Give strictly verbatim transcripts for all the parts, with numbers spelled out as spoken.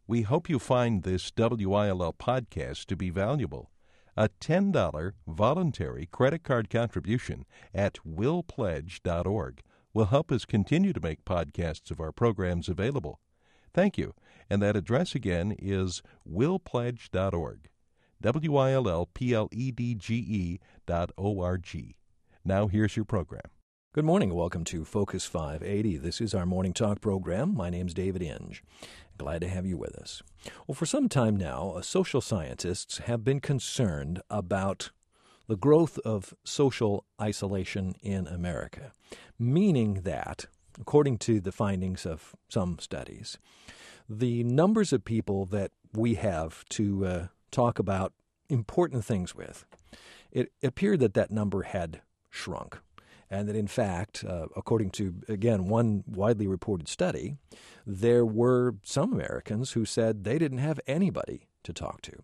We hope you find this W I L L podcast to be valuable. A ten dollars voluntary credit card contribution at will pledge dot org will help us continue to make podcasts of our programs available. Thank you. And that address again is will pledge dot org. W I L L P L E D G E dot O R G. Now here's your program. Good morning. Welcome to Focus five eighty. This is our morning talk program. My name's David Inge. Glad to have you with us. Well, for some time now, uh, social scientists have been concerned about the growth of social isolation in America, meaning that, according to the findings of some studies, the numbers of people that we have to uh, talk about important things with, it appeared that that number had shrunk. And that, in fact, uh, according to, again, one widely reported study, there were some Americans who said they didn't have anybody to talk to.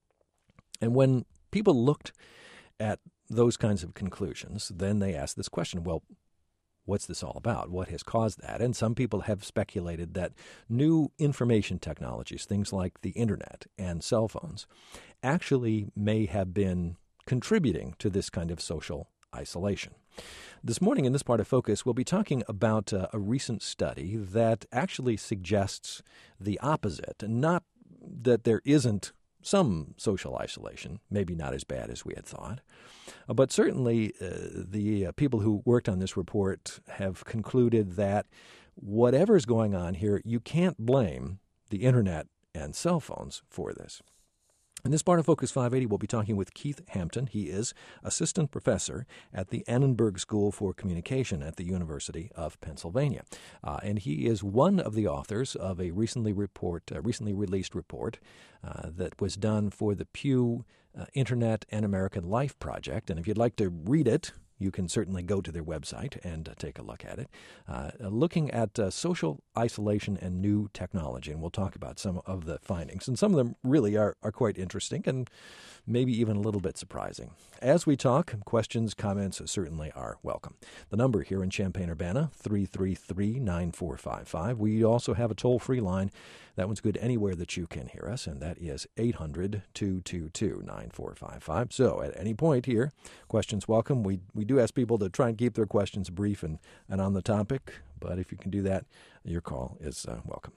And when people looked at those kinds of conclusions, then they asked this question, well, what's this all about? What has caused that? And some people have speculated that new information technologies, things like the Internet and cell phones, actually may have been contributing to this kind of social isolation. This morning in this part of Focus, we'll be talking about uh, a recent study that actually suggests the opposite, not that there isn't some social isolation, maybe not as bad as we had thought, uh, but certainly uh, the uh, people who worked on this report have concluded that whatever's going on here, you can't blame the Internet and cell phones for this. In this part of Focus five eighty, we'll be talking with Keith Hampton. He is assistant professor at the Annenberg School for Communication at the University of Pennsylvania. Uh, and he is one of the authors of a recently report, uh, recently released report uh, that was done for the Pew uh, Internet and American Life Project. And if you'd like to read it, you can certainly go to their website and uh, take a look at it, uh, looking at uh, social isolation and new technology. And we'll talk about some of the findings. And some of them really are, are quite interesting and maybe even a little bit surprising. As we talk, questions, comments certainly are welcome. The number here in Champaign-Urbana, three three three, nine four five five. We also have a toll-free line. That one's good anywhere that you can hear us, and that is eight hundred, two two two, nine four five five. So at any point here, questions welcome. We we do ask people to try and keep their questions brief and, and on the topic, but if you can do that, your call is uh, welcome.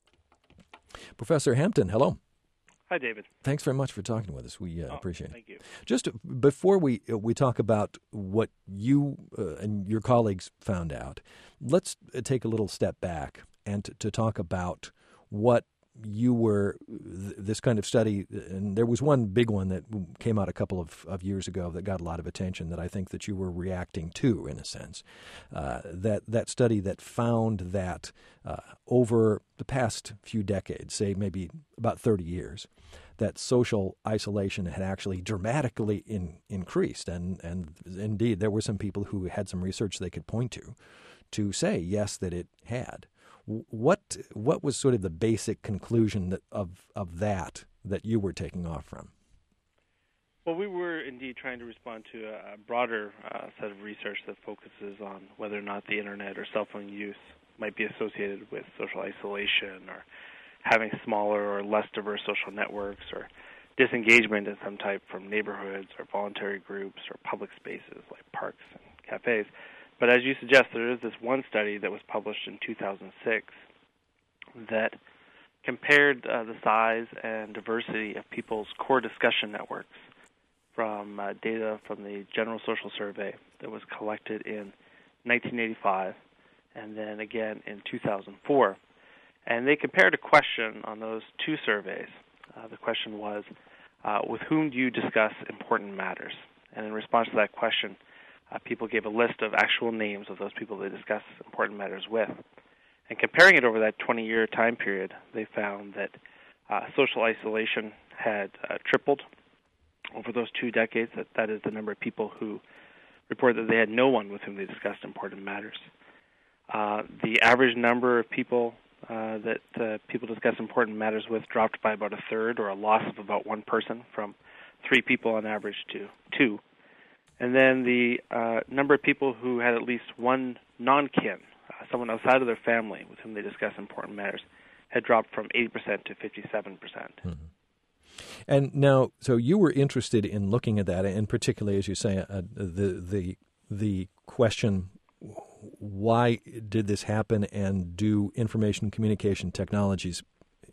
Professor Hampton, hello. Hi, David. Thanks very much for talking with us. We uh, oh, appreciate it. Thank you. Just before we uh, we talk about what you uh, and your colleagues found out, let's take a little step back and to, to talk about what you were, th- this kind of study, and there was one big one that came out a couple of, of years ago that got a lot of attention that I think that you were reacting to, in a sense. Uh, that, that study that found that uh, over the past few decades, say maybe about thirty years, that social isolation had actually dramatically in, increased. And, and indeed, there were some people who had some research they could point to to say, yes, that it had. What what was sort of the basic conclusion that, of of that that you were taking off from? Well, we were indeed trying to respond to a broader uh, set of research that focuses on whether or not the Internet or cell phone use might be associated with social isolation or having smaller or less diverse social networks or disengagement in some type from neighborhoods or voluntary groups or public spaces like parks and cafes. But as you suggest, there is this one study that was published in two thousand six that compared uh, the size and diversity of people's core discussion networks from uh, data from the General Social Survey that was collected in nineteen eighty-five and then again in two thousand four. And they compared a question on those two surveys. Uh, the question was, uh, with whom do you discuss important matters? And in response to that question, Uh, people gave a list of actual names of those people they discussed important matters with. And comparing it over that twenty-year time period, they found that uh, social isolation had uh, tripled over those two decades. That, that is the number of people who reported that they had no one with whom they discussed important matters. Uh, the average number of people uh, that uh, people discuss important matters with dropped by about a third, or a loss of about one person, from three people on average to two. And then the uh, number of people who had at least one non-kin, uh, someone outside of their family with whom they discuss important matters, had dropped from eighty percent to fifty-seven percent. Mm-hmm. And now, so you were interested in looking at that, and particularly, as you say, uh, the the the question, why did this happen, and do information communication technologies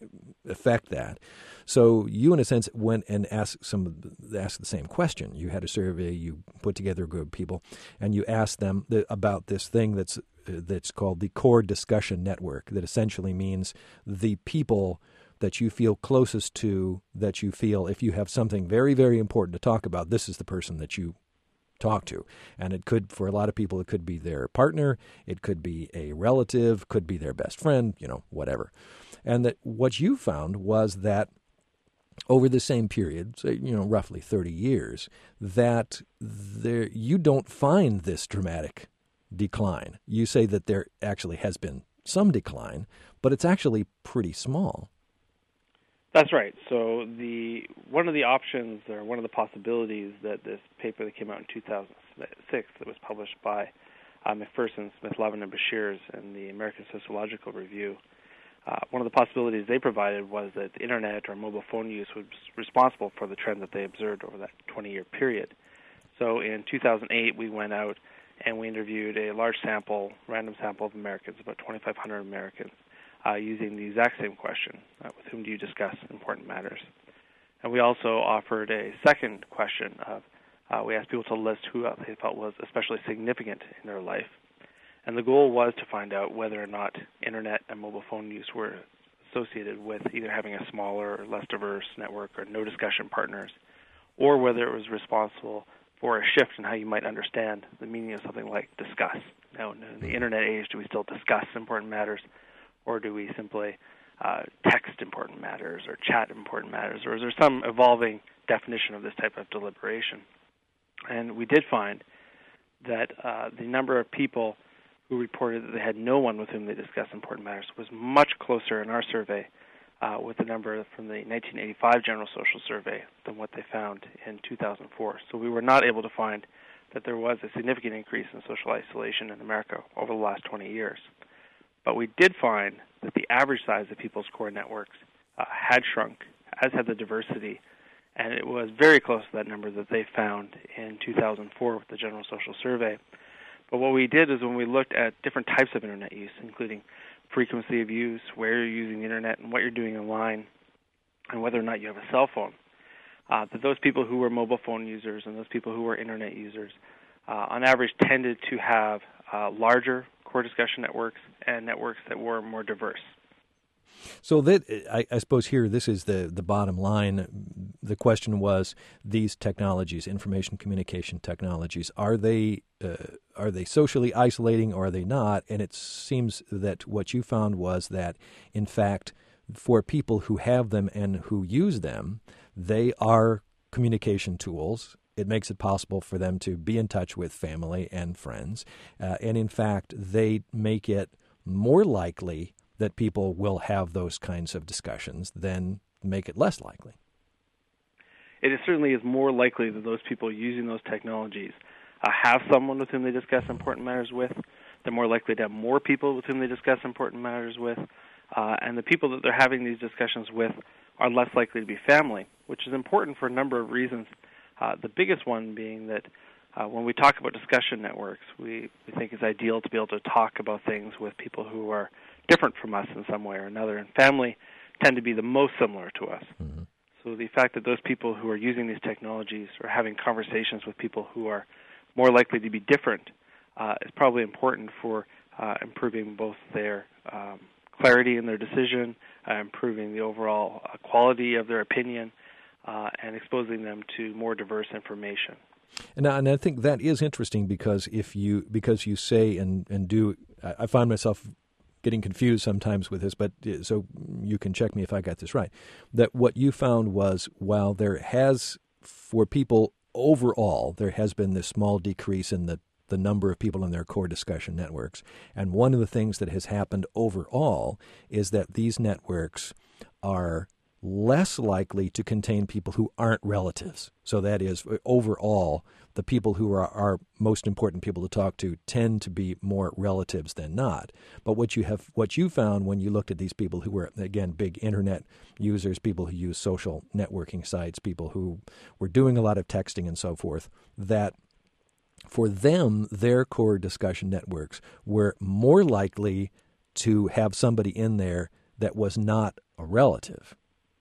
affect that? So you, in a sense, went and asked some asked the same question. You had a survey, you put together a group of people, and you asked them the, about this thing that's uh, that's called the Core Discussion Network. That essentially means the people that you feel closest to, that you feel if you have something very, very important to talk about, this is the person that you talk to. And it could, for a lot of people, it could be their partner, it could be a relative, could be their best friend, you know, whatever. And that what you found was that over the same period, say, you know, roughly thirty years, that there you don't find this dramatic decline. You say that there actually has been some decline, but it's actually pretty small. That's right. So the one of the options, or one of the possibilities that this paper that came out in two thousand six that was published by uh, McPherson, Smith, Levin, and Bashirs in the American Sociological Review, uh, one of the possibilities they provided was that the Internet or mobile phone use was responsible for the trend that they observed over that twenty-year period. So in two thousand eight, we went out and we interviewed a large sample, random sample of Americans, about twenty-five hundred Americans, Uh, using the exact same question, uh, with whom do you discuss important matters? And we also offered a second question of, uh, we asked people to list who they felt was especially significant in their life. And the goal was to find out whether or not Internet and mobile phone use were associated with either having a smaller or less diverse network or no discussion partners, or whether it was responsible for a shift in how you might understand the meaning of something like discuss. Now, in the Internet age, do we still discuss important matters? Or do we simply uh, text important matters or chat important matters? Or is there some evolving definition of this type of deliberation? And we did find that uh, the number of people who reported that they had no one with whom they discussed important matters was much closer in our survey uh, with the number from the nineteen eighty-five General Social Survey than what they found in two thousand four. So we were not able to find that there was a significant increase in social isolation in America over the last twenty years. But we did find that the average size of people's core networks uh, had shrunk, as had the diversity, and it was very close to that number that they found in two thousand four with the General Social Survey. But what we did is when we looked at different types of Internet use, including frequency of use, where you're using the Internet, and what you're doing online, and whether or not you have a cell phone, uh, that those people who were mobile phone users and those people who were Internet users, uh, on average, tended to have uh, larger core discussion networks and networks that were more diverse. So that I, I suppose here this is the, the bottom line. The question was, these technologies, information communication technologies, are they uh, are they socially isolating or are they not? And it seems that what you found was that, in fact, for people who have them and who use them, they are communication tools. It makes it possible for them to be in touch with family and friends. Uh, and in fact, they make it more likely that people will have those kinds of discussions than make it less likely. It is certainly is more likely that those people using those technologies uh, have someone with whom they discuss important matters with. They're more likely to have more people with whom they discuss important matters with. Uh, and the people that they're having these discussions with are less likely to be family, which is important for a number of reasons. Uh, the biggest one being that uh, when we talk about discussion networks, we, we think it's ideal to be able to talk about things with people who are different from us in some way or another, and family tend to be the most similar to us. Mm-hmm. So the fact that those people who are using these technologies are having conversations with people who are more likely to be different uh, is probably important for uh, improving both their um, clarity in their decision, uh, improving the overall uh, quality of their opinion, uh, and exposing them to more diverse information. And, and I think that is interesting because if you because you say and, and do, I, I find myself getting confused sometimes with this, but so you can check me if I got this right, that what you found was while there has, for people overall, there has been this small decrease in the, the number of people in their core discussion networks. And one of the things that has happened overall is that these networks are less likely to contain people who aren't relatives. So that is, overall, the people who are our most important people to talk to tend to be more relatives than not. But what you have, what you found when you looked at these people who were, again, big internet users, people who use social networking sites, people who were doing a lot of texting and so forth, that for them, their core discussion networks were more likely to have somebody in there that was not a relative.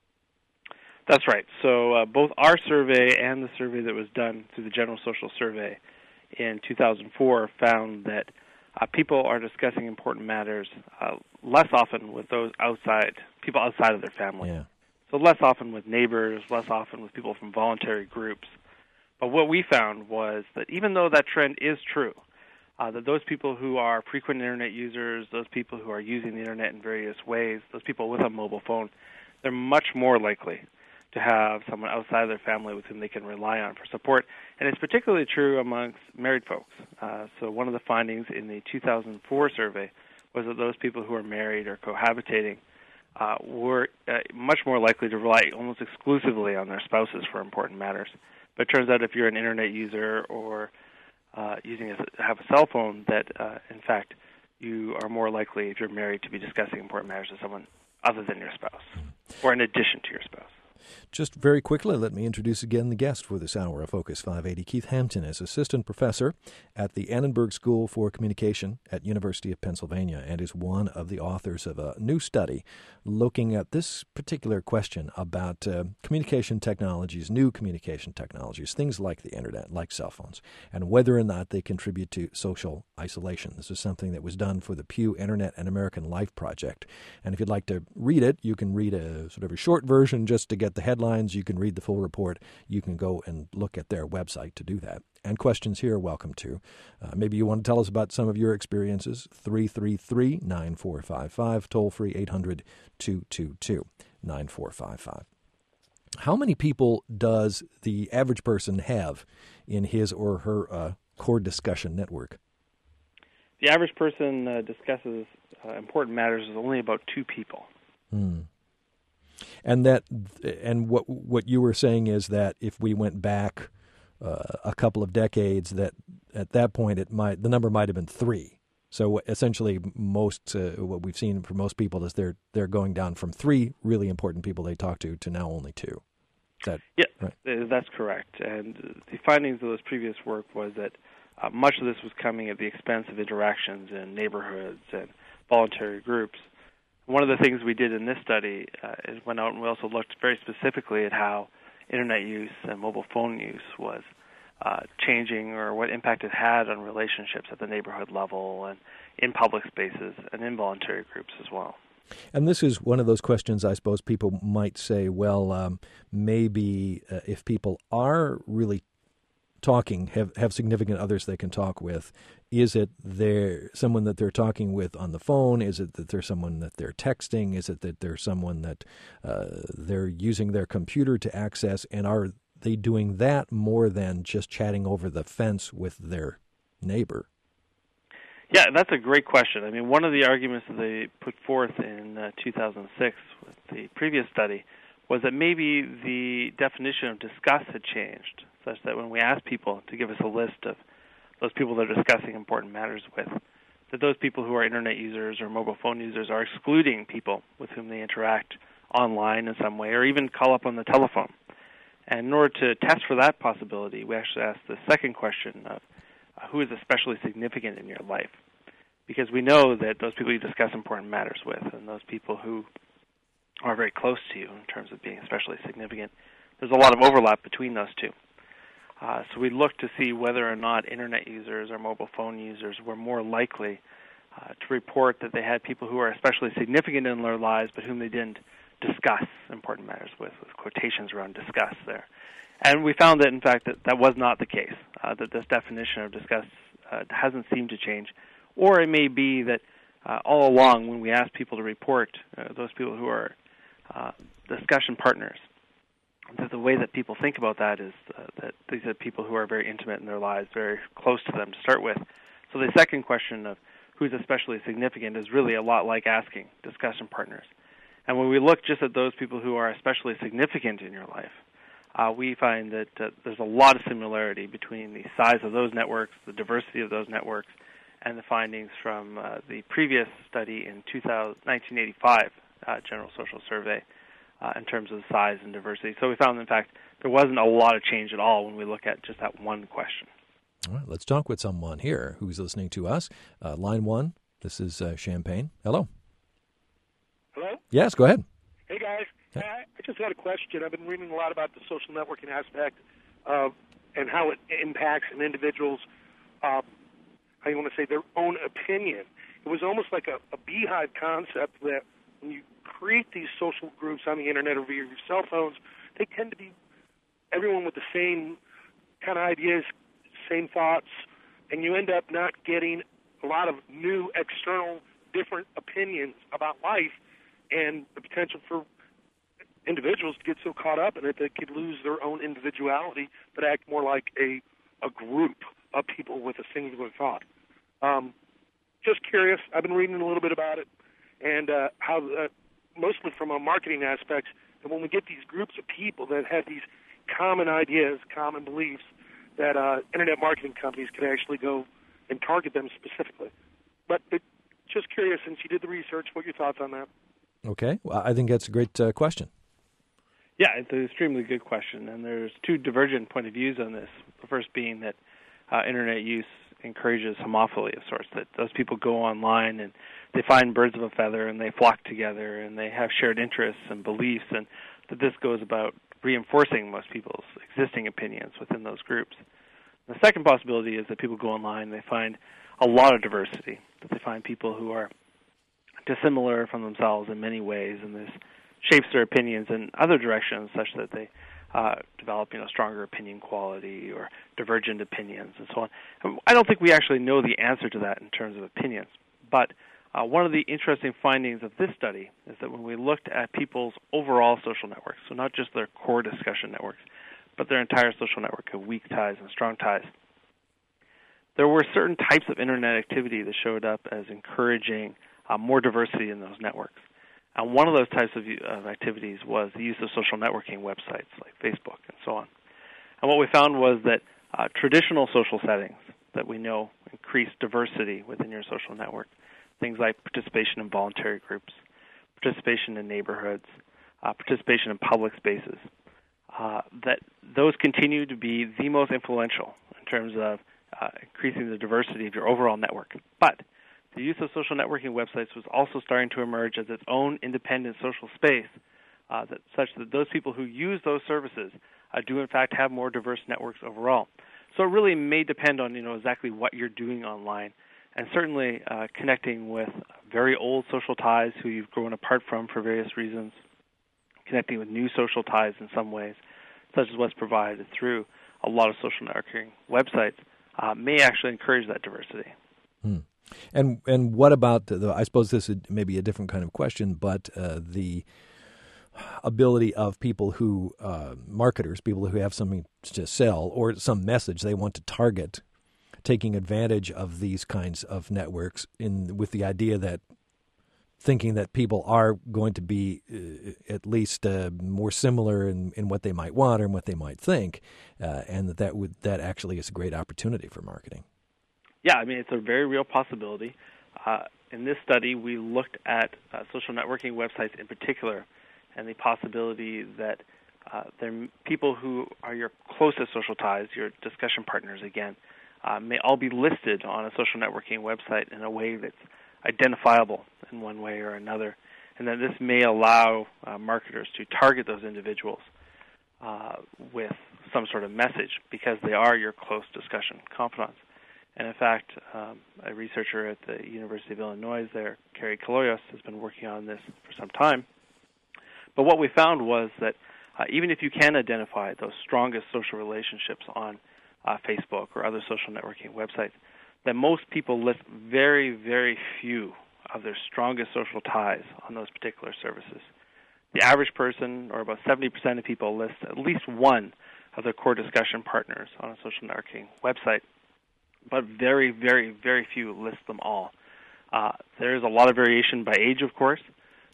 That's right. So uh, both our survey and the survey that was done through the General Social Survey in two thousand four found that uh, people are discussing important matters uh, less often with those outside, people outside of their family. Yeah. So less often with neighbors, less often with people from voluntary groups. But what we found was that even though that trend is true, uh, that those people who are frequent Internet users, those people who are using the Internet in various ways, those people with a mobile phone, they're much more likely to have someone outside of their family with whom they can rely on for support. And it's particularly true amongst married folks. Uh, so one of the findings in the two thousand four survey was that those people who are married or cohabitating uh, were uh, much more likely to rely almost exclusively on their spouses for important matters. But it turns out if you're an Internet user or uh, using a, have a cell phone, that uh, in fact you are more likely, if you're married, to be discussing important matters with someone other than your spouse, or in addition to your spouse. Just very quickly, let me introduce again the guest for this hour of Focus five eighty. Keith Hampton is assistant professor at the Annenberg School for Communication at University of Pennsylvania and is one of the authors of a new study looking at this particular question about uh, communication technologies, new communication technologies, things like the Internet, like cell phones, and whether or not they contribute to social isolation. This is something that was done for the Pew Internet and American Life Project. And if you'd like to read it, you can read a sort of a short version just to get the headlines. You can read the full report. You can go and look at their website to do that. And questions here, welcome to. Uh, maybe you want to tell us about some of your experiences. three three three, nine four five five, toll free eight hundred, two two two, nine four five five. How many people does the average person have in his or her uh, core discussion network? The average person uh, discusses uh, important matters with only about two people. Hmm. And that, and what what you were saying is that if we went back uh, a couple of decades, that at that point it might the number might have been three. So essentially, most uh, what we've seen for most people is they're they're going down from three really important people they talk to to now only two. Is that yeah, right? That's correct. And the findings of those previous work was that uh, much of this was coming at the expense of interactions in neighborhoods and voluntary groups. One of the things we did in this study uh, is went out and we also looked very specifically at how Internet use and mobile phone use was uh, changing, or what impact it had on relationships at the neighborhood level and in public spaces and in voluntary groups as well. And this is one of those questions I suppose people might say, well, um, maybe uh, if people are really talking, have, have significant others they can talk with, is it they're someone that they're talking with on the phone? Is it that they're someone that they're texting? Is it that they're someone that uh, they're using their computer to access? And are they doing that more than just chatting over the fence with their neighbor? Yeah, that's a great question. I mean, one of the arguments that they put forth in uh, two thousand six with the previous study was that maybe the definition of discuss had changed, such that when we asked people to give us a list of those people they're discussing important matters with, that those people who are Internet users or mobile phone users are excluding people with whom they interact online in some way or even call up on the telephone. And in order to test for that possibility, we actually asked the second question of uh, who is especially significant in your life? Because we know that those people you discuss important matters with and those people who are very close to you in terms of being especially significant, there's a lot of overlap between those two. Uh, so we looked to see whether or not Internet users or mobile phone users were more likely uh, to report that they had people who are especially significant in their lives but whom they didn't discuss important matters with, with quotations around discuss there. And we found that, in fact, that that was not the case, uh, that this definition of discuss uh, hasn't seemed to change. Or it may be that uh, all along when we ask people to report, uh, those people who are uh, discussion partners, that the way that people think about that is uh, that these are people who are very intimate in their lives, very close to them to start with. So the second question of who's especially significant is really a lot like asking discussion partners. And when we look just at those people who are especially significant in your life, uh, we find that uh, there's a lot of similarity between the size of those networks, the diversity of those networks, and the findings from uh, the previous study in two thousand, nineteen eighty-five uh, General Social Survey uh, in terms of size and diversity. So we found, in fact, there wasn't a lot of change at all when we look at just that one question. All right, let's talk with someone here who's listening to us. Uh, line one, this is uh, Champaign. Hello. Hello? Yes, go ahead. Hey, guys. I, I just had a question. I've been reading a lot about the social networking aspect uh, and how it impacts an individual's, uh, how you want to say, their own opinion. It was almost like a, a beehive concept that when you create these social groups on the Internet or via your cell phones, they tend to be everyone with the same kind of ideas, same thoughts, and you end up not getting a lot of new, external, different opinions about life, and the potential for individuals to get so caught up in it that they could lose their own individuality but act more like a, a group of people with a singular thought. Um, just curious. I've been reading a little bit about it, and uh, how, uh, mostly from a marketing aspect, that when we get these groups of people that have these common ideas, common beliefs, that uh, Internet marketing companies can actually go and target them specifically. But it, just curious, since you did the research, what are your thoughts on that? Okay. Well, I think that's a great uh, question. Yeah, it's an extremely good question, and there's two divergent point of views on this. The first being that uh, Internet use encourages homophily of sorts, that those people go online and they find birds of a feather and they flock together and they have shared interests and beliefs, and that this goes about reinforcing most people's existing opinions within those groups. The second possibility is that people go online and they find a lot of diversity, that they find people who are dissimilar from themselves in many ways, and this shapes their opinions in other directions such that they uh, develop, you know, stronger opinion quality or divergent opinions and so on. I don't think we actually know the answer to that in terms of opinions, but uh, one of the interesting findings of this study is that when we looked at people's overall social networks, so not just their core discussion networks, but their entire social network of weak ties and strong ties, there were certain types of Internet activity that showed up as encouraging uh, more diversity in those networks. And one of those types of, of activities was the use of social networking websites like Facebook and so on. And what we found was that uh, traditional social settings that we know increase diversity within your social network, things like participation in voluntary groups, participation in neighborhoods, uh, participation in public spaces, uh, that those continue to be the most influential in terms of uh, increasing the diversity of your overall network. But the use of social networking websites was also starting to emerge as its own independent social space, uh, that, such that those people who use those services uh, do, in fact, have more diverse networks overall. So it really may depend on, you know, exactly what you're doing online, and certainly uh, connecting with very old social ties who you've grown apart from for various reasons, connecting with new social ties in some ways, such as what's provided through a lot of social networking websites, uh, may actually encourage that diversity. Hmm. And and what about the, the? I suppose this is maybe a different kind of question, but uh, the ability of people who uh, marketers, people who have something to sell or some message they want to target, taking advantage of these kinds of networks in with the idea that thinking that people are going to be uh, at least uh, more similar in, in what they might want or in what they might think, uh, and that that would that actually is a great opportunity for marketing. Yeah, I mean, it's a very real possibility. Uh, in this study, we looked at uh, social networking websites in particular, and the possibility that uh, there are people who are your closest social ties, your discussion partners, again, uh, may all be listed on a social networking website in a way that's identifiable in one way or another, and that this may allow uh, marketers to target those individuals uh, with some sort of message because they are your close discussion confidants. And in fact, um, a researcher at the University of Illinois there, Carrie Kaloyos, has been working on this for some time. But what we found was that uh, even if you can identify those strongest social relationships on uh, Facebook or other social networking websites, that most people list very, very few of their strongest social ties on those particular services. The average person, or about seventy percent of people, list at least one of their core discussion partners on a social networking website, but very, very, very few list them all. Uh, there's a lot of variation by age, of course,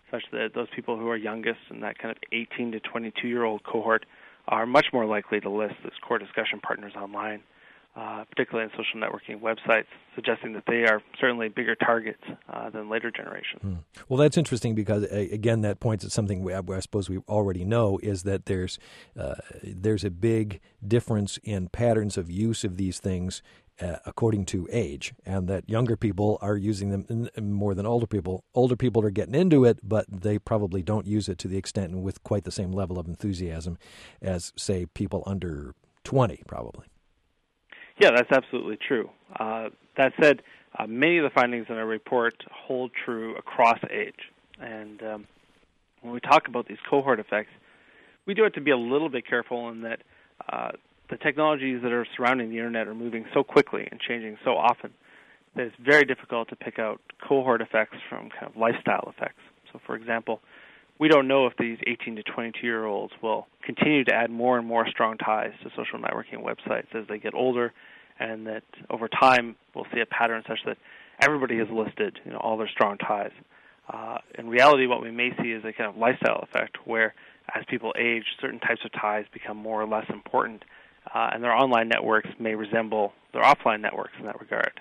such that those people who are youngest in that kind of eighteen to twenty-two-year-old cohort are much more likely to list as core discussion partners online, uh, particularly on social networking websites, suggesting that they are certainly bigger targets uh, than later generations. Hmm. Well, that's interesting because, uh, again, that points at something we, I suppose we already know, is that there's uh, there's a big difference in patterns of use of these things uh, according to age, and that younger people are using them more than older people. Older people are getting into it, but they probably don't use it to the extent and with quite the same level of enthusiasm as, say, people under twenty, probably. Yeah, that's absolutely true. Uh, that said, uh, many of the findings in our report hold true across age. And um, when we talk about these cohort effects, we do have to be a little bit careful in that uh, the technologies that are surrounding the Internet are moving so quickly and changing so often that it's very difficult to pick out cohort effects from kind of lifestyle effects. So, for example, we don't know if these eighteen to twenty-two-year-olds will continue to add more and more strong ties to social networking websites as they get older, and that over time we'll see a pattern such that everybody has listed, you know, all their strong ties. Uh, in reality, what we may see is a kind of lifestyle effect where, as people age, certain types of ties become more or less important, uh, and their online networks may resemble their offline networks in that regard.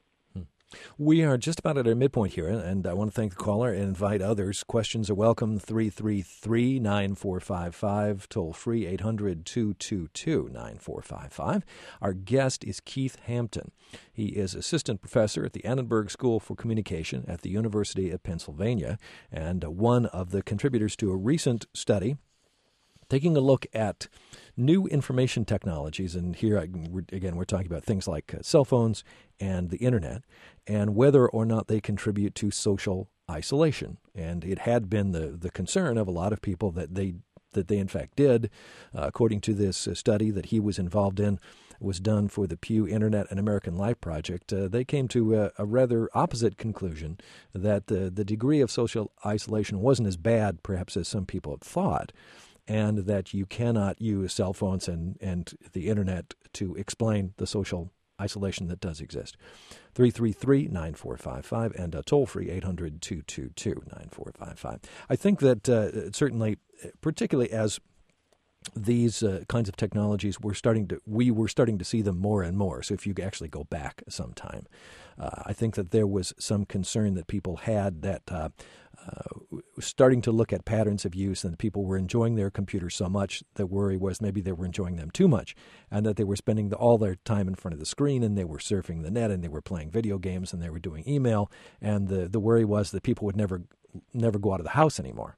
We are just about at our midpoint here, and I want to thank the caller and invite others. Questions are welcome, three three three, nine four five five, toll free, eight hundred, two two two, nine four five five. Our guest is Keith Hampton. He is assistant professor at the Annenberg School for Communication at the University of Pennsylvania, and one of the contributors to a recent study taking a look at new information technologies, and here, again, we're talking about things like cell phones and the Internet, and whether or not they contribute to social isolation. And it had been the, the concern of a lot of people that they, that they in fact did. Uh, according to this study that he was involved in, was done for the Pew Internet and American Life Project, uh, they came to a, a rather opposite conclusion, that the, the degree of social isolation wasn't as bad, perhaps, as some people had thought, and that you cannot use cell phones and, and the Internet to explain the social isolation that does exist. three three three, nine four five five and uh, toll-free eight hundred, two two two, nine four five five. I think that uh, certainly, particularly as these uh, kinds of technologies, we're starting to we were starting to see them more and more. So if you actually go back some time, uh, I think that there was some concern that people had that uh, uh, starting to look at patterns of use, and people were enjoying their computers so much. The worry was maybe they were enjoying them too much, and that they were spending the, all their time in front of the screen, and they were surfing the net, and they were playing video games, and they were doing email. And the the worry was that people would never never go out of the house anymore.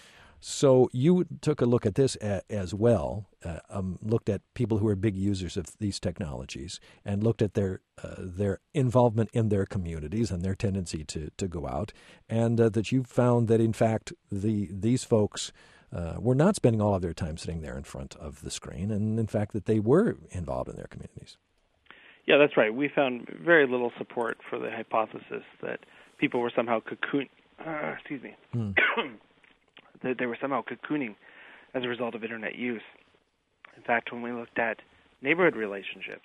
So you took a look at this a, as well, uh, um, looked at people who are big users of these technologies, and looked at their uh, their involvement in their communities and their tendency to, to go out, and uh, that you found that, in fact, the these folks uh, were not spending all of their time sitting there in front of the screen, and, in fact, that they were involved in their communities. Yeah, that's right. We found very little support for the hypothesis that people were somehow cocoon. Uh, excuse me. Hmm. that they were somehow cocooning as a result of Internet use. In fact, when we looked at neighborhood relationships,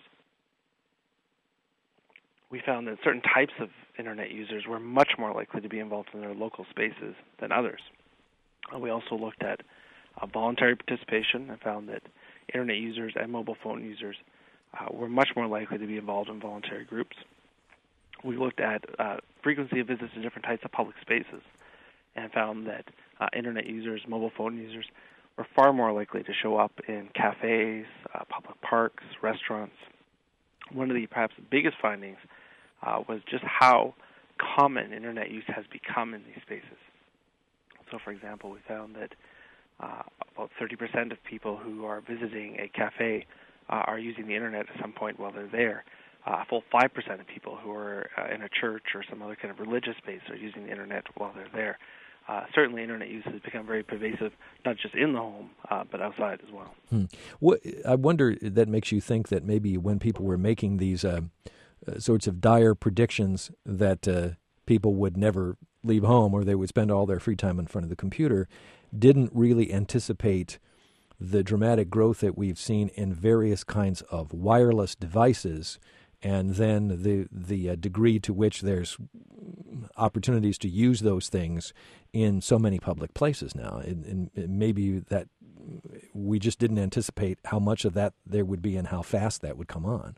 we found that certain types of Internet users were much more likely to be involved in their local spaces than others. And we also looked at uh, voluntary participation and found that Internet users and mobile phone users uh, were much more likely to be involved in voluntary groups. We looked at uh, frequency of visits to different types of public spaces and found that uh, Internet users, mobile phone users, were far more likely to show up in cafes, uh, public parks, restaurants. One of the perhaps biggest findings uh, was just how common Internet use has become in these spaces. So, for example, we found that uh, about thirty percent of people who are visiting a cafe uh, are using the Internet at some point while they're there. Uh, a full five percent of people who are uh, in a church or some other kind of religious space are using the Internet while they're there. Uh, certainly, Internet use has become very pervasive, not just in the home, uh, but outside as well. Hmm. What, I wonder, that makes you think that maybe when people were making these uh, uh, sorts of dire predictions that uh, people would never leave home or they would spend all their free time in front of the computer, didn't really anticipate the dramatic growth that we've seen in various kinds of wireless devices and then the the uh, degree to which there's opportunities to use those things in so many public places now. And, and maybe that we just didn't anticipate how much of that there would be and how fast that would come on.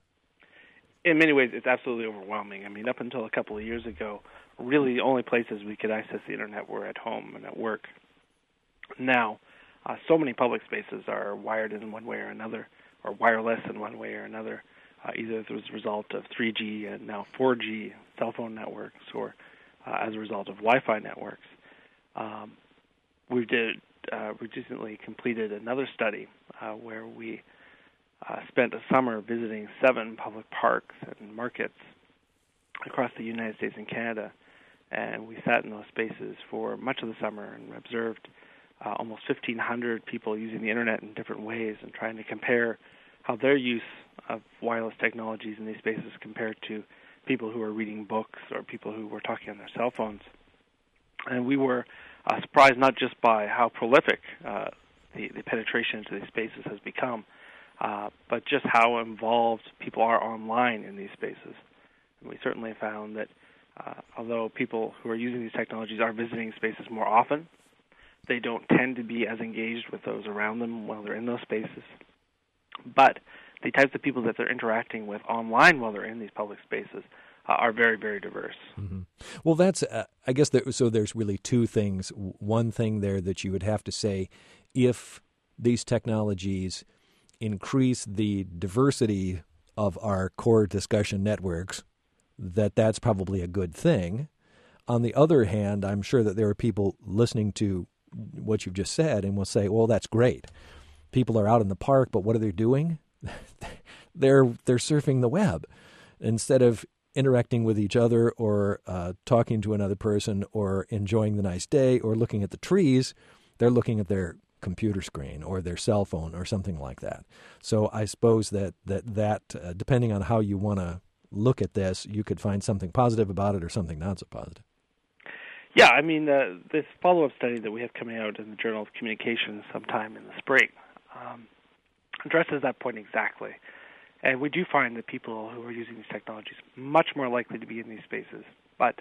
In many ways, it's absolutely overwhelming. I mean, up until a couple of years ago, really the only places we could access the internet were at home and at work. Now, uh, so many public spaces are wired in one way or another, or wireless in one way or another, uh, either as a result of three G and now four G cell phone networks, or uh, as a result of Wi-Fi networks. Um, we did uh, we recently completed another study uh, where we uh, spent a summer visiting seven public parks and markets across the United States and Canada, and we sat in those spaces for much of the summer and observed uh, almost fifteen hundred people using the internet in different ways and trying to compare how their use of wireless technologies in these spaces compared to people who were reading books or people who were talking on their cell phones. And we were uh, surprised not just by how prolific uh, the, the penetration into these spaces has become, uh, but just how involved people are online in these spaces. And we certainly found that uh, although people who are using these technologies are visiting spaces more often, they don't tend to be as engaged with those around them while they're in those spaces. But the types of people that they're interacting with online while they're in these public spaces uh, are very, very diverse. Mm-hmm. Well, that's, uh, I guess, there, so there's really two things. One thing there that you would have to say, if these technologies increase the diversity of our core discussion networks, that that's probably a good thing. On the other hand, I'm sure that there are people listening to what you've just said and will say, well, that's great. People are out in the park, but what are they doing? they're they're surfing the web instead of interacting with each other or uh, talking to another person or enjoying the nice day or looking at the trees. They're looking at their computer screen or their cell phone or something like that. So I suppose that that, that uh, depending on how you want to look at this, you could find something positive about it or something not so positive. Yeah, I mean, uh, this follow-up study that we have coming out in the Journal of Communications sometime in the spring um, addresses that point exactly. And we do find that people who are using these technologies much more likely to be in these spaces. But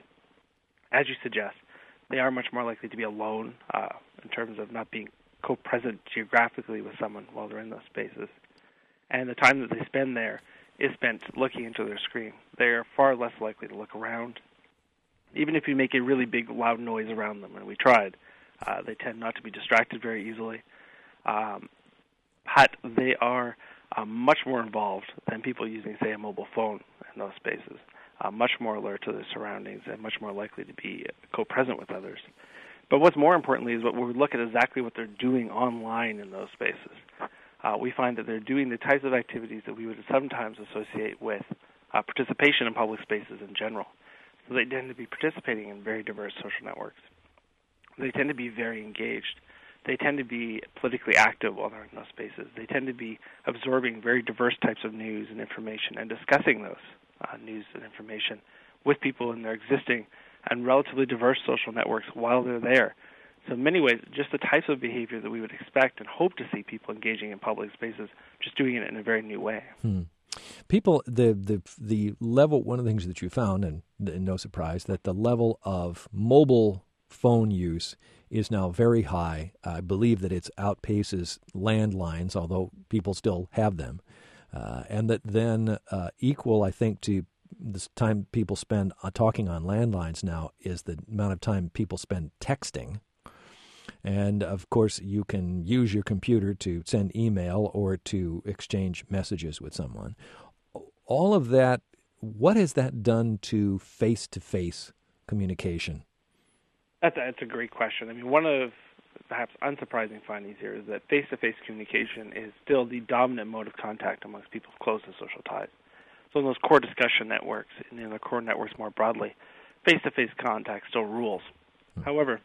as you suggest, they are much more likely to be alone uh, in terms of not being co-present geographically with someone while they're in those spaces. And the time that they spend there is spent looking into their screen. They are far less likely to look around. Even if you make a really big, loud noise around them, and we tried, uh, they tend not to be distracted very easily. Um, but they are uh, much more involved than people using, say, a mobile phone in those spaces, uh, much more alert to their surroundings and much more likely to be co-present with others. But what's more importantly is what we look at exactly what they're doing online in those spaces. Uh, we find that they're doing the types of activities that we would sometimes associate with uh, participation in public spaces in general. So they tend to be participating in very diverse social networks. They tend to be very engaged. They tend to be politically active while they're in those spaces. They tend to be absorbing very diverse types of news and information and discussing those uh, news and information with people in their existing and relatively diverse social networks while they're there. So in many ways, just the types of behavior that we would expect and hope to see people engaging in public spaces, just doing it in a very new way. Hmm. People, the, the the level, one of the things that you found, and, and no surprise, that the level of mobile phone use is now very high. I believe that it outpaces landlines, although people still have them. Uh, and that then uh, equal, I think, to the time people spend uh, talking on landlines now is the amount of time people spend texting. And, of course, you can use your computer to send email or to exchange messages with someone. All of that, what has that done to face-to-face communication? That's a, that's a great question. I mean, one of perhaps unsurprising findings here is that face-to-face communication is still the dominant mode of contact amongst people of closest social ties. So in those core discussion networks and in the core networks more broadly, face-to-face contact still rules. Hmm. However,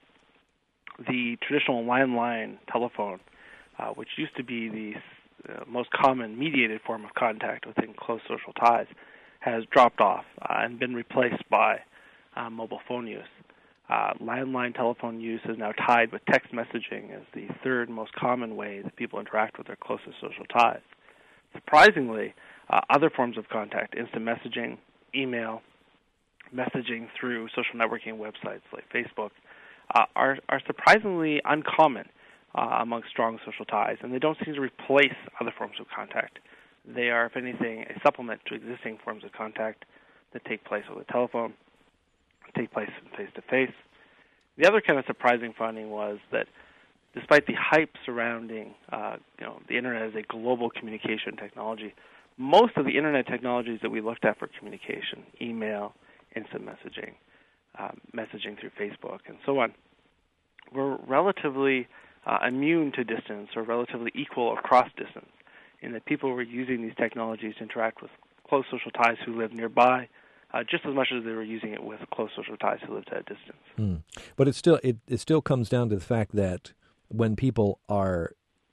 the traditional landline telephone, uh, which used to be the uh, most common mediated form of contact within close social ties, has dropped off uh, and been replaced by uh, mobile phone use. Uh, landline telephone use is now tied with text messaging as the third most common way that people interact with their closest social ties. Surprisingly, uh, other forms of contact, instant messaging, email, messaging through social networking websites like Facebook, uh, are, are surprisingly uncommon uh, among strong social ties, and they don't seem to replace other forms of contact. They are, if anything, a supplement to existing forms of contact that take place over the telephone, take place face-to-face. The other kind of surprising finding was that despite the hype surrounding uh, you know, the Internet as a global communication technology, most of the Internet technologies that we looked at for communication, email, instant messaging, um, messaging through Facebook, and so on, were relatively uh, immune to distance or relatively equal across distance, in that people were using these technologies to interact with close social ties who lived nearby, uh, just as much as they were using it with close social ties who lived at a distance. Mm. But it still it, it still comes down to the fact that when people are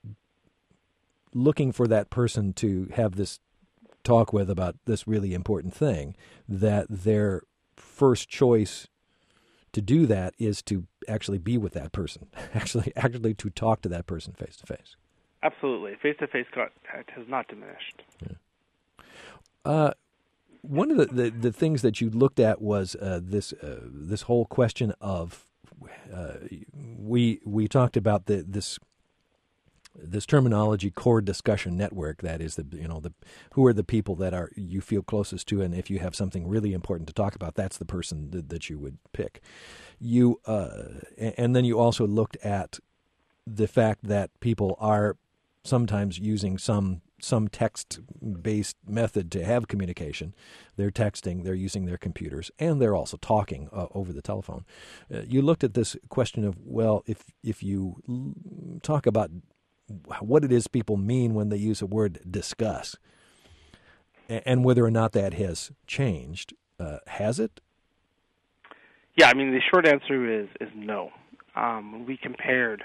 looking for that person to have this talk with about this really important thing, that their first choice to do that is to actually be with that person, actually actually to talk to that person face to face. Absolutely. Face-to-face contact has not diminished. Yeah. Uh, one of the, the, the things that you looked at was uh, this uh, this whole question of uh, we we talked about the this this terminology, core discussion network. That is the you know the who are the people that are you feel closest to, and if you have something really important to talk about, that's the person that, that you would pick. You uh, and then you also looked at the fact that people are sometimes using some some text-based method to have communication. They're texting, they're using their computers, and they're also talking uh, over the telephone. Uh, you looked at this question of, well, if if you l- talk about what it is people mean when they use the word discuss, and whether or not that has changed, uh, has it? Yeah, I mean, the short answer is is no. Um, we compared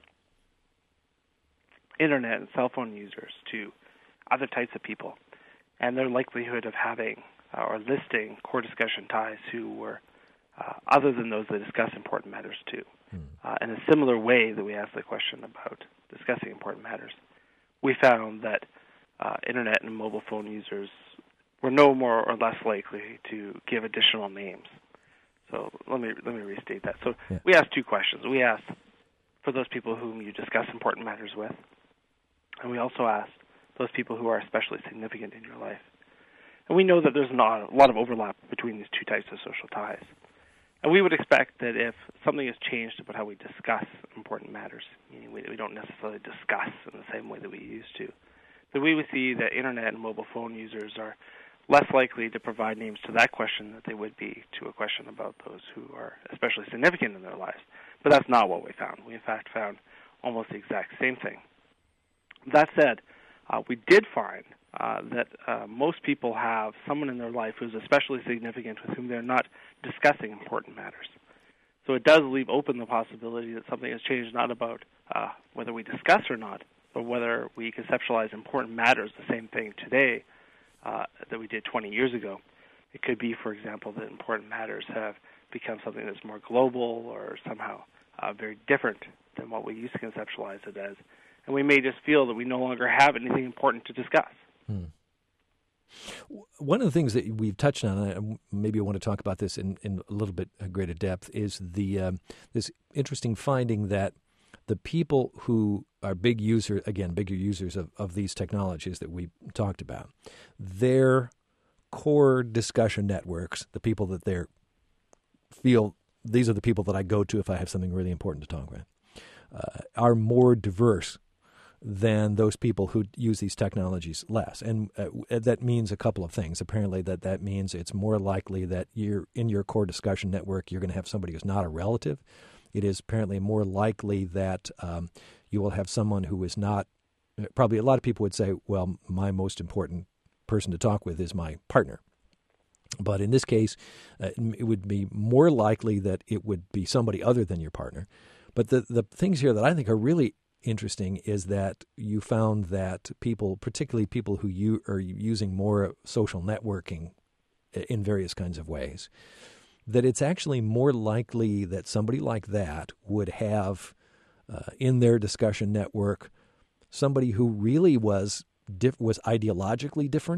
Internet and cell phone users to other types of people and their likelihood of having uh, or listing core discussion ties who were uh, other than those that discuss important matters too. Hmm. Uh, in a similar way that we asked the question about discussing important matters, we found that uh, Internet and mobile phone users were no more or less likely to give additional names. So let me let me restate that. So yeah. We asked two questions. We asked for those people whom you discuss important matters with, and we also asked those people who are especially significant in your life. And we know that there's not a lot of overlap between these two types of social ties. And we would expect that if something has changed about how we discuss important matters, meaning we, we don't necessarily discuss in the same way that we used to, that we would see that Internet and mobile phone users are less likely to provide names to that question than they would be to a question about those who are especially significant in their lives. But that's not what we found. We, in fact, found almost the exact same thing. That said, uh, we did find uh, that uh, most people have someone in their life who's especially significant with whom they're not discussing important matters. So it does leave open the possibility that something has changed, not about uh, whether we discuss or not, but whether we conceptualize important matters the same thing today uh, that we did twenty years ago. It could be, for example, that important matters have become something that's more global or somehow uh, very different than what we used to conceptualize it as. And we may just feel that we no longer have anything important to discuss. Hmm. One of the things that we've touched on, and maybe I want to talk about this in, in a little bit greater depth, is the um, this interesting finding that the people who are big users, again, bigger users of, of these technologies that we talked about, their core discussion networks, the people that they feel, these are the people that I go to if I have something really important to talk about, uh, are more diverse than those people who use these technologies less. And uh, that means a couple of things. Apparently that that means it's more likely that you're in your core discussion network, you're going to have somebody who's not a relative. It is apparently more likely that um, you will have someone who is not, probably a lot of people would say, well, my most important person to talk with is my partner. But in this case, uh, it would be more likely that it would be somebody other than your partner. But the, the things here that I think are really interesting is that you found that people, particularly people who you are using more social networking in various kinds of ways, that it's actually more likely that somebody like that would have uh, in their discussion network somebody who really was diff- was ideologically different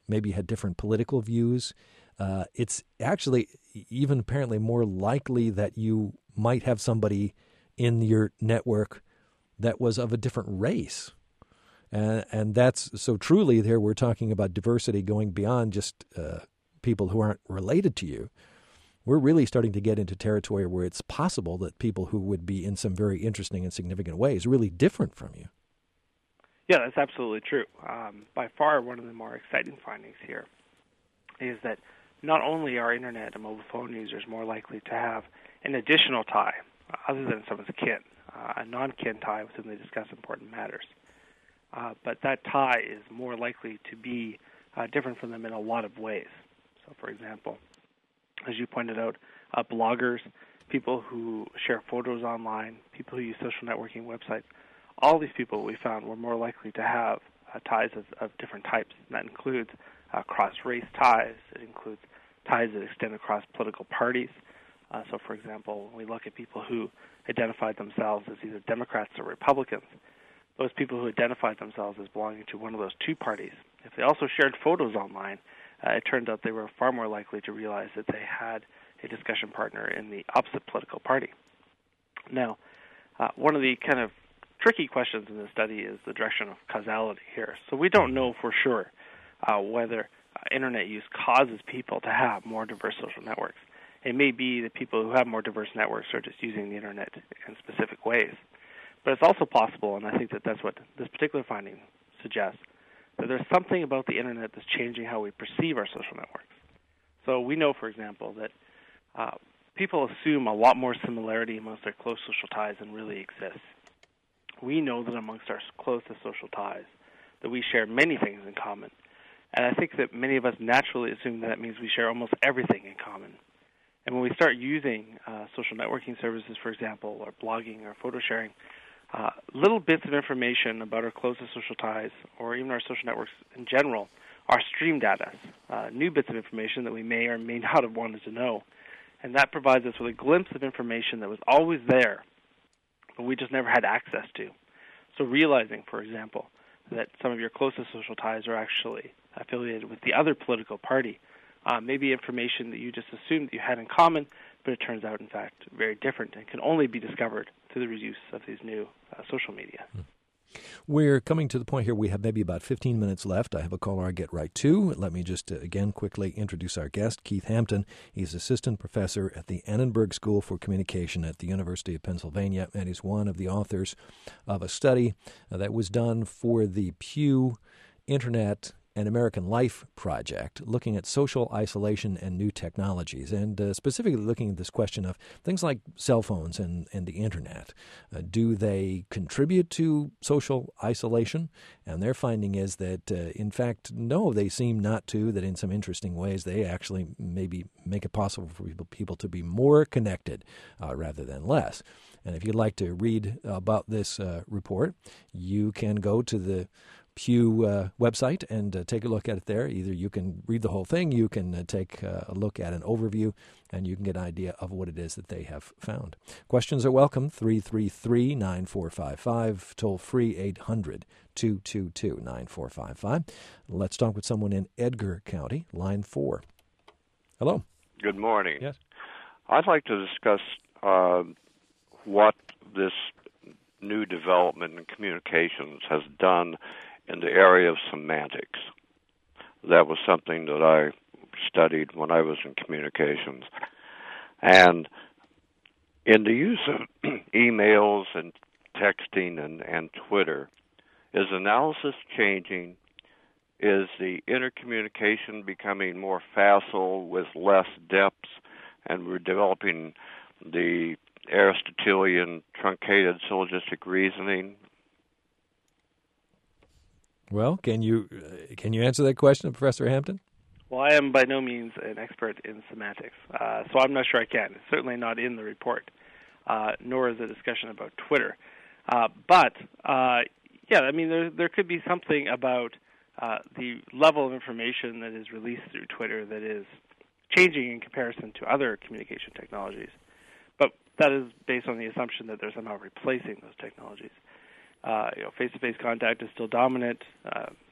maybe had different political views, uh, it's actually even apparently more likely that you might have somebody in your network that was of a different race. And, and that's so truly there we're talking about diversity going beyond just uh, people who aren't related to you. We're really starting to get into territory where it's possible that people who would be in some very interesting and significant ways really different from you. Yeah, that's absolutely true. Um, by far, one of the more exciting findings here is that not only are Internet and mobile phone users more likely to have an additional tie, uh, other than someone's kin, uh, a non-kin tie with whom they discuss important matters, uh, but that tie is more likely to be uh, different from them in a lot of ways. So, for example, as you pointed out, uh, bloggers, people who share photos online, people who use social networking websites, all these people we found were more likely to have uh, ties of, of different types. And that includes uh, cross-race ties. It includes ties that extend across political parties. Uh, so, for example, when we look at people who identified themselves as either Democrats or Republicans, those people who identified themselves as belonging to one of those two parties, if they also shared photos online, uh, it turned out they were far more likely to realize that they had a discussion partner in the opposite political party. Now, uh, one of the kind of tricky questions in this study is the direction of causality here. So we don't know for sure uh, whether uh, Internet use causes people to have more diverse social networks. It may be that people who have more diverse networks are just using the Internet in specific ways. But it's also possible, and I think that that's what this particular finding suggests, that there's something about the Internet that's changing how we perceive our social networks. So we know, for example, that uh, people assume a lot more similarity amongst their close social ties than really exists. We know that amongst our closest social ties that we share many things in common. And I think that many of us naturally assume that, that means we share almost everything in common. And when we start using uh, social networking services, for example, or blogging or photo sharing, uh, little bits of information about our closest social ties or even our social networks in general are streamed at us, uh, new bits of information that we may or may not have wanted to know. And that provides us with a glimpse of information that was always there, but we just never had access to. So realizing, for example, that some of your closest social ties are actually affiliated with the other political party, uh, maybe information that you just assumed that you had in common, but it turns out, in fact, very different and can only be discovered through the use of these new uh, social media. Hmm. We're coming to the point here. We have maybe about fifteen minutes left. I have a caller I get right to. Let me just uh, again quickly introduce our guest, Keith Hampton. He's assistant professor at the Annenberg School for Communication at the University of Pennsylvania, and he's one of the authors of a study uh, that was done for the Pew Internet and American Life Project, looking at social isolation and new technologies, and uh, specifically looking at this question of things like cell phones and, and the Internet. Uh, do they contribute to social isolation? And their finding is that, uh, in fact, no, they seem not to, that in some interesting ways they actually maybe make it possible for people, people to be more connected uh, rather than less. And if you'd like to read about this uh, report, you can go to the Pew uh, website and uh, take a look at it there. Either you can read the whole thing, you can uh, take uh, a look at an overview, and you can get an idea of what it is that they have found. Questions are welcome, three three three, nine four five five, toll free eight hundred, two two two, nine four five five. Let's talk with someone in Edgar County, line four. Hello. Good morning. Yes. I'd like to discuss uh, what this new development in communications has done in the area of semantics. That was something that I studied when I was in communications. And in the use of emails and texting and, and Twitter, is analysis changing? Is the intercommunication becoming more facile with less depths, and we're developing the Aristotelian truncated syllogistic reasoning? Well, can you uh, can you answer that question, Professor Hampton? Well, I am by no means an expert in semantics, uh, so I'm not sure I can. It's certainly not in the report, uh, nor is a discussion about Twitter. Uh, but, uh, yeah, I mean, there, there could be something about uh, the level of information that is released through Twitter that is changing in comparison to other communication technologies. But that is based on the assumption that they're somehow replacing those technologies. Uh, you know, face-to-face contact is still dominant. Uh,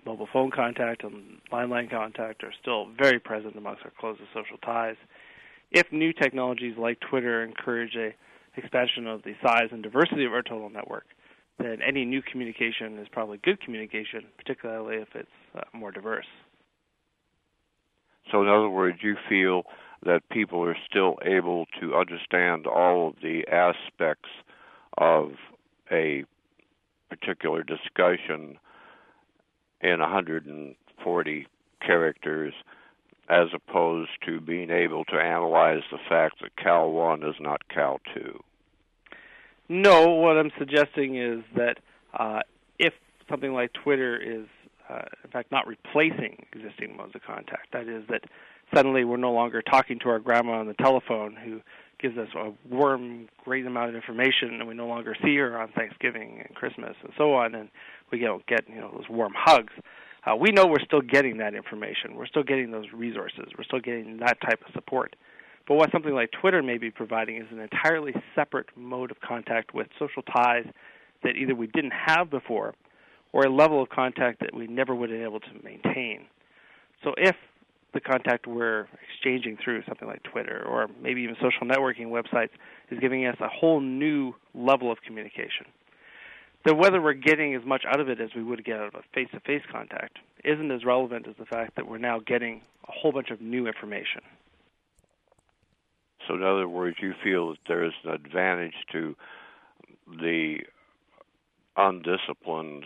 mobile phone contact and landline contact are still very present amongst our closest social ties. If new technologies like Twitter encourage a expansion of the size and diversity of our total network, then any new communication is probably good communication, particularly if it's uh, more diverse. So in other words, you feel that people are still able to understand all of the aspects of a particular discussion in one hundred forty characters, as opposed to being able to analyze the fact that Cal one is not Cal two. No, what I'm suggesting is that uh, if something like Twitter is, uh, in fact, not replacing existing modes of contact, that is that suddenly we're no longer talking to our grandma on the telephone who gives us a warm, great amount of information, and we no longer see her on Thanksgiving and Christmas and so on, and we don't get, you know, those warm hugs. Uh, we know we're still getting that information. We're still getting those resources. We're still getting that type of support. But what something like Twitter may be providing is an entirely separate mode of contact with social ties that either we didn't have before or a level of contact that we never would have been able to maintain. So if the contact we're exchanging through something like Twitter or maybe even social networking websites is giving us a whole new level of communication, then whether we're getting as much out of it as we would get out of a face-to-face contact isn't as relevant as the fact that we're now getting a whole bunch of new information. So in other words, you feel that there is an advantage to the undisciplined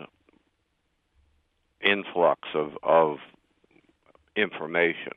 influx of, of information.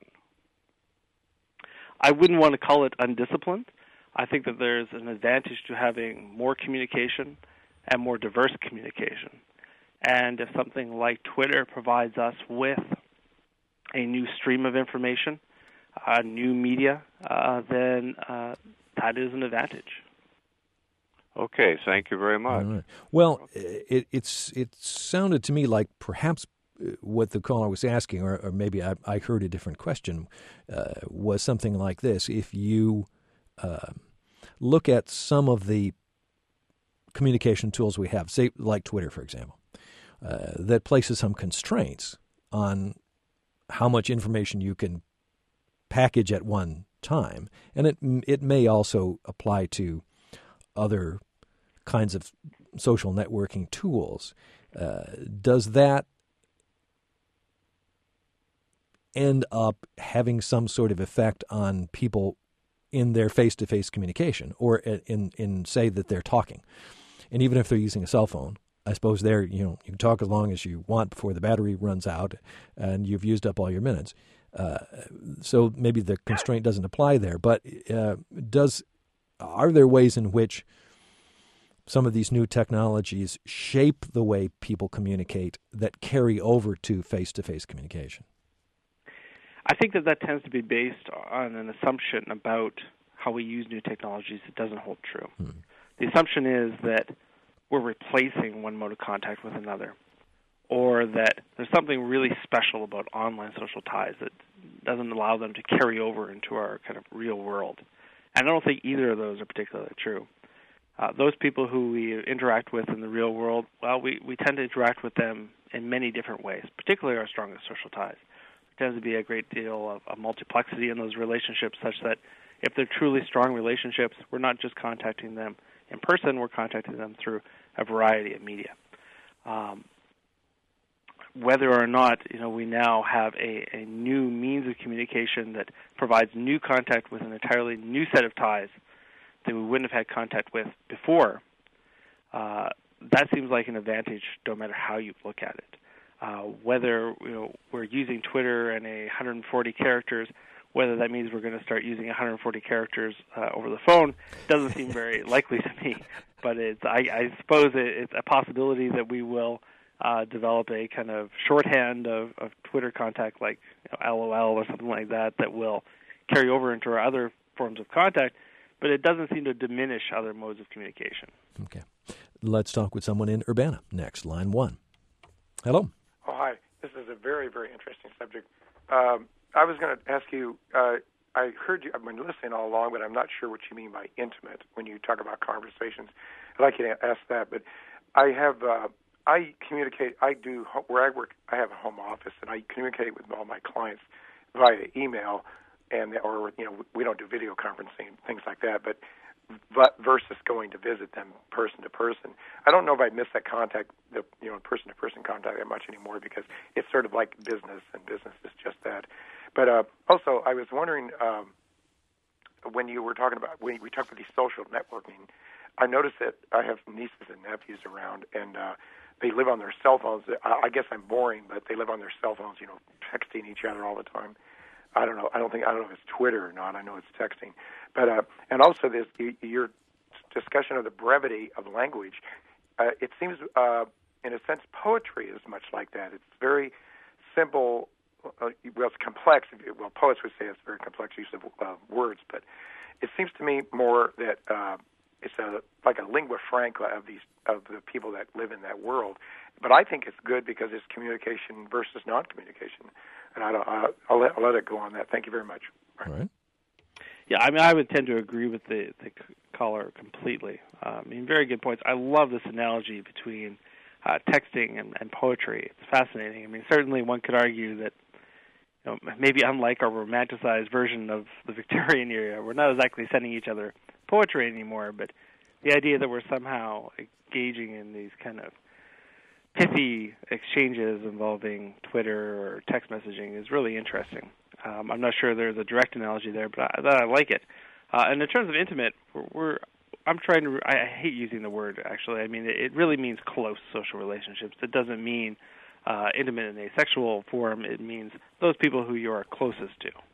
I wouldn't want to call it undisciplined. I think that there's an advantage to having more communication and more diverse communication. And if something like Twitter provides us with a new stream of information, uh, new media, uh, then uh, that is an advantage. Okay, thank you very much. All right. Well, it, it's it sounded to me like perhaps what the caller was asking, or, or maybe I, I heard a different question, uh, was something like this. If you uh, look at some of the communication tools we have, say like Twitter, for example, uh, that places some constraints on how much information you can package at one time. And it it may also apply to other kinds of social networking tools. Uh, does that end up having some sort of effect on people in their face-to-face communication, or in, in say that they're talking? And even if they're using a cell phone, I suppose there, you know, you can talk as long as you want before the battery runs out and you've used up all your minutes. Uh, so maybe the constraint doesn't apply there. But uh, does are there ways in which some of these new technologies shape the way people communicate that carry over to face-to-face communication? I think that that tends to be based on an assumption about how we use new technologies that doesn't hold true. Hmm. The assumption is that we're replacing one mode of contact with another, or that there's something really special about online social ties that doesn't allow them to carry over into our kind of real world. And I don't think either of those are particularly true. Uh, those people who we interact with in the real world, well, we, we tend to interact with them in many different ways, particularly our strongest social ties. There tends to be a great deal of, of multiplexity in those relationships, such that if they're truly strong relationships, we're not just contacting them in person, we're contacting them through a variety of media. Um, whether or not, you know, we now have a, a new means of communication that provides new contact with an entirely new set of ties that we wouldn't have had contact with before, uh, that seems like an advantage no matter how you look at it. Uh, whether, you know, we're using Twitter and a one hundred forty characters, whether that means we're going to start using one hundred forty characters uh, over the phone doesn't seem very likely to me. But it's, I, I suppose it, it's a possibility that we will uh, develop a kind of shorthand of, of Twitter contact, like, you know, L O L or something like that, that will carry over into our other forms of contact. But it doesn't seem to diminish other modes of communication. Okay. Let's talk with someone in Urbana next, line one. Hello. Oh, hi. This is a very, very interesting subject. Um, I was going to ask you, uh, I heard you, I've been listening all along, but I'm not sure what you mean by intimate when you talk about conversations. I'd like you to ask that. But I have uh, I communicate. I do where I work. I have a home office, and I communicate with all my clients via email, and or you know we don't do video conferencing things like that. But, but versus going to visit them person to person, I don't know if I miss that contact, the you know person to person contact that much anymore because it's sort of like business, and business is just that. But uh, also, I was wondering um, when you were talking about when we talked about these social networking, I noticed that I have nieces and nephews around, and uh, they live on their cell phones. I, I guess I'm boring, but they live on their cell phones, you know, texting each other all the time. I don't know. I don't think I don't know if it's Twitter or not. I know it's texting, but uh, and also this your discussion of the brevity of language. Uh, it seems, uh, in a sense, poetry is much like that. It's very simple. Uh, well, it's complex. Well, poets would say it's very complex use of uh, words, but it seems to me more that uh, it's a like a lingua franca of these of the people that live in that world. But I think it's good because it's communication versus non-communication, and I don't. I'll, I'll, let, I'll let it go on that. Thank you very much. All right. Yeah, I mean, I would tend to agree with the, the caller completely. Uh, I mean, very good points. I love this analogy between uh, texting and, and poetry. It's fascinating. I mean, certainly one could argue that, you know, maybe unlike our romanticized version of the Victorian era, we're not exactly sending each other poetry anymore, but the idea that we're somehow engaging in these kind of pithy exchanges involving Twitter or text messaging is really interesting. Um, I'm not sure there's a direct analogy there, but I, I like it. Uh, and in terms of intimate, we're, we're I'm trying to. I hate using the word. Actually, I mean it, it really means close social relationships. It doesn't mean uh, intimate in a sexual form. It means those people who you are closest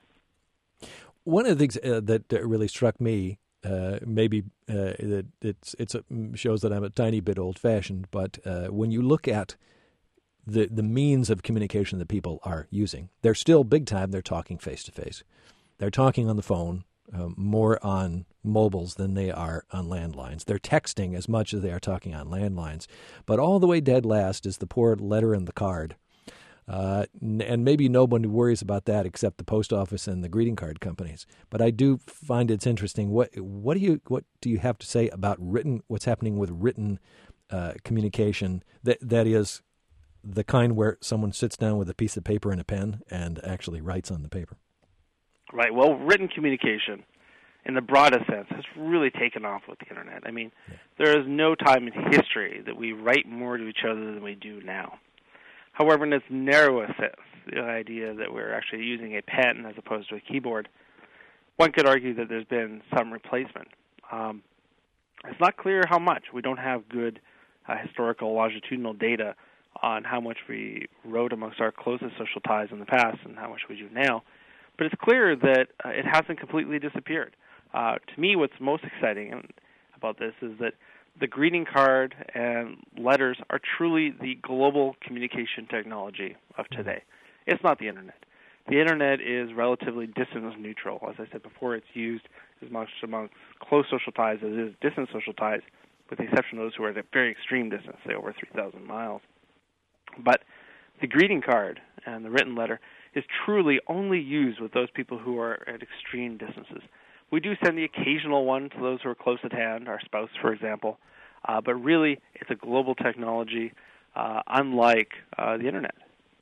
to. One of the things uh, that really struck me, uh, maybe uh, that it's it's a, shows that I'm a tiny bit old-fashioned, but uh, when you look at the the means of communication that people are using, they're still big time. They're talking face to face. They're talking on the phone uh, more on mobiles than they are on landlines. They're texting as much as they are talking on landlines. But all the way dead last is the poor letter and the card. Uh, and maybe nobody worries about that except the post office and the greeting card companies. But I do find it's interesting. What what do you what do you have to say about written? What's happening with written uh, communication? That that is the kind where someone sits down with a piece of paper and a pen and actually writes on the paper. Right. Well, written communication, in the broadest sense, has really taken off with the Internet. I mean, yeah. There is no time in history that we write more to each other than we do now. However, in its narrowest sense, the idea that we're actually using a pen as opposed to a keyboard, one could argue that there's been some replacement. Um, it's not clear how much. We don't have good uh, historical longitudinal data on how much we wrote amongst our closest social ties in the past and how much we do now. But it's clear that uh, it hasn't completely disappeared. Uh, to me, what's most exciting about this is that the greeting card and letters are truly the global communication technology of today. It's not the Internet. The Internet is relatively distance neutral. As I said before, it's used as much amongst close social ties as it is distant social ties, with the exception of those who are at a very extreme distance, say over three thousand miles. But the greeting card and the written letter is truly only used with those people who are at extreme distances. We do send the occasional one to those who are close at hand, our spouse, for example, uh, but really it's a global technology, uh, unlike uh, the Internet.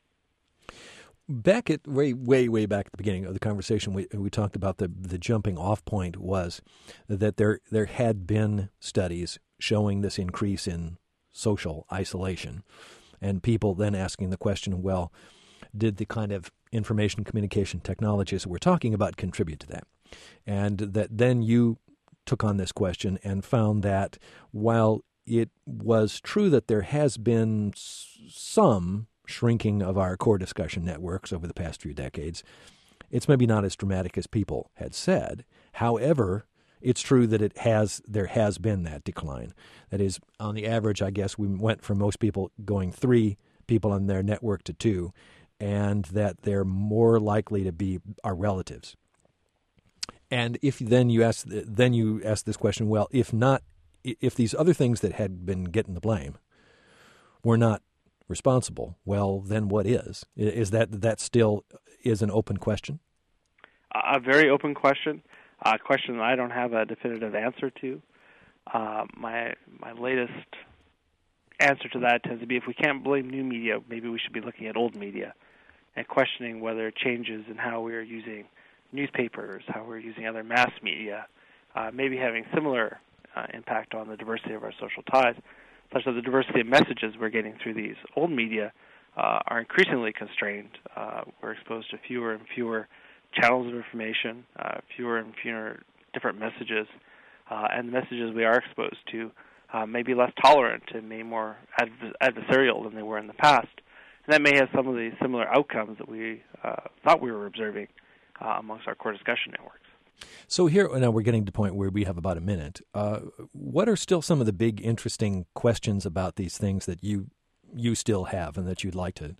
Back at way, way, way back at the beginning of the conversation, we we talked about the the jumping off point was that there there had been studies showing this increase in social isolation, and people then asking the question, well, did the kind of information communication technologies that we're talking about contribute to that? And that then you took on this question and found that while it was true that there has been some shrinking of our core discussion networks over the past few decades, it's maybe not as dramatic as people had said. However, it's true that it has there has been that decline. That is, on the average, I guess we went from most people going three people on their network to two, and that they're more likely to be our relatives. And if then you ask then you ask this question, well, if not, if these other things that had been getting the blame were not responsible, well, then what is? Is that that still is an open question? A very open question, a question that I don't have a definitive answer to. Uh, my my latest answer to that tends to be if we can't blame new media, maybe we should be looking at old media and questioning whether changes in how we are using newspapers, how we're using other mass media, uh, maybe having similar uh, impact on the diversity of our social ties, such that the diversity of messages we're getting through these old media uh, are increasingly constrained. Uh, we're exposed to fewer and fewer channels of information, uh, fewer and fewer different messages, uh, and the messages we are exposed to uh, may be less tolerant and may be more adv- adversarial than they were in the past. And that may have some of the similar outcomes that we uh, thought we were observing uh, amongst our core discussion networks. So here, now we're getting to the point where we have about a minute. Uh, what are still some of the big, interesting questions about these things that you you still have and that you'd like to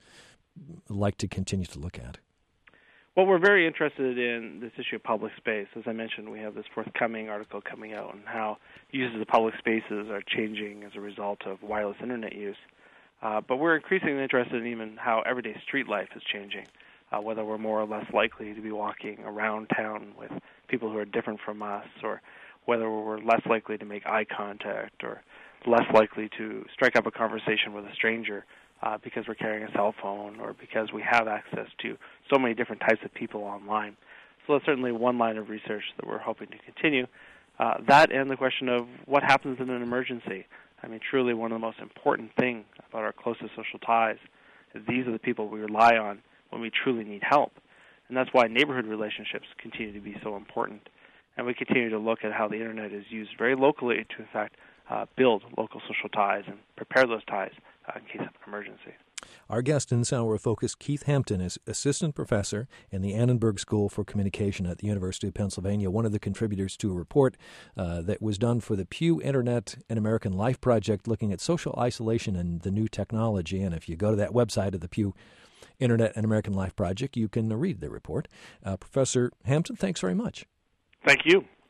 like to continue to look at? Well, we're very interested in this issue of public space. As I mentioned, we have this forthcoming article coming out on how uses of public spaces are changing as a result of wireless internet use. Uh, but we're increasingly interested in even how everyday street life is changing, uh, whether we're more or less likely to be walking around town with people who are different from us, or whether we're less likely to make eye contact or less likely to strike up a conversation with a stranger uh, because we're carrying a cell phone or because we have access to so many different types of people online. So that's certainly one line of research that we're hoping to continue. Uh, that and the question of what happens in an emergency. I mean, truly one of the most important things about our closest social ties is these are the people we rely on when we truly need help. And that's why neighborhood relationships continue to be so important. And we continue to look at how the Internet is used very locally to, in fact, uh, build local social ties and prepare those ties uh, in case of an emergency. Our guest in this hour of Focus, Keith Hampton, is assistant professor in the Annenberg School for Communication at the University of Pennsylvania, one of the contributors to a report uh, that was done for the Pew Internet and American Life Project looking at social isolation and the new technology. And if you go to that website of the Pew Internet and American Life Project, you can read the report. Uh, Professor Hampton, thanks very much. Thank you.